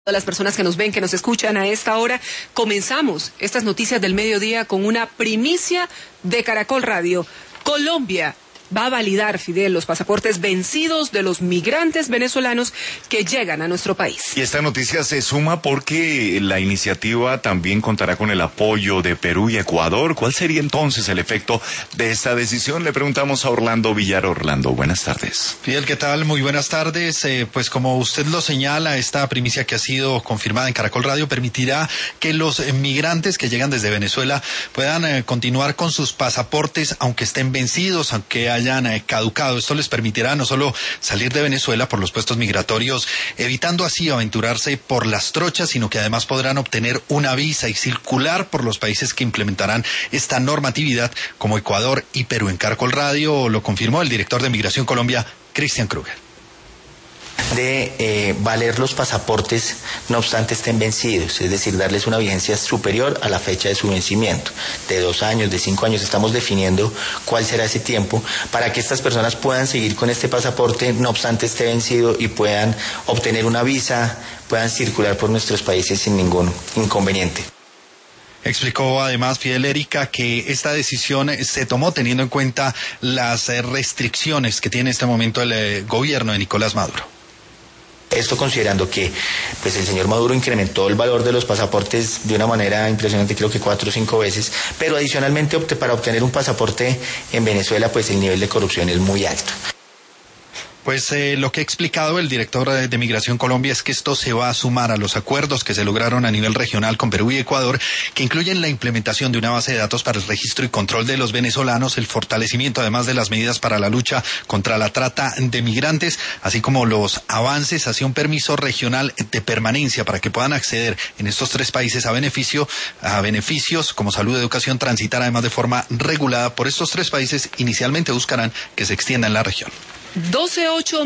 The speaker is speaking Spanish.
las personas que nos ven, que nos escuchan a esta hora. Comenzamos estas noticias del mediodía con una primicia de Caracol Radio. Colombia va a validar, Fidel, los pasaportes vencidos de los migrantes venezolanos que llegan a nuestro país. Y esta noticia se suma porque la iniciativa también contará con el apoyo de Perú y Ecuador. ¿Cuál sería entonces el efecto de esta decisión? Le preguntamos a Orlando Villar. Orlando, buenas tardes. Fidel, ¿qué tal? Muy buenas tardes. Pues como usted lo señala, esta primicia que ha sido confirmada en Caracol Radio permitirá que los migrantes que llegan desde Venezuela puedan continuar con sus pasaportes, aunque estén vencidos, aunque hayan caducado. Esto les permitirá no solo salir de Venezuela por los puestos migratorios, evitando así aventurarse por las trochas, sino que además podrán obtener una visa y circular por los países que implementarán esta normatividad, como Ecuador y Perú. En Caracol Radio lo confirmó el director de Migración Colombia, Cristian Kruger. De valer los pasaportes, no obstante estén vencidos, es decir, darles una vigencia superior a la fecha de su vencimiento, de 2 años, de 5 años. Estamos definiendo cuál será ese tiempo para que estas personas puedan seguir con este pasaporte, no obstante esté vencido, y puedan obtener una visa, puedan circular por nuestros países sin ningún inconveniente. Explicó además Fidel Erika que esta decisión se tomó teniendo en cuenta las restricciones que tiene en este momento el gobierno de Nicolás Maduro. Esto considerando que pues el señor Maduro incrementó el valor de los pasaportes de una manera impresionante, creo que 4 o 5 veces, pero adicionalmente para obtener un pasaporte en Venezuela pues el nivel de corrupción es muy alto. Pues lo que ha explicado el director de Migración Colombia es que esto se va a sumar a los acuerdos que se lograron a nivel regional con Perú y Ecuador, que incluyen la implementación de una base de datos para el registro y control de los venezolanos, el fortalecimiento además de las medidas para la lucha contra la trata de migrantes, así como los avances hacia un permiso regional de permanencia para que puedan acceder en estos 3 países a beneficios como salud, educación, transitar además de forma regulada por estos 3 países. Inicialmente buscarán que se extienda en la región. 12:08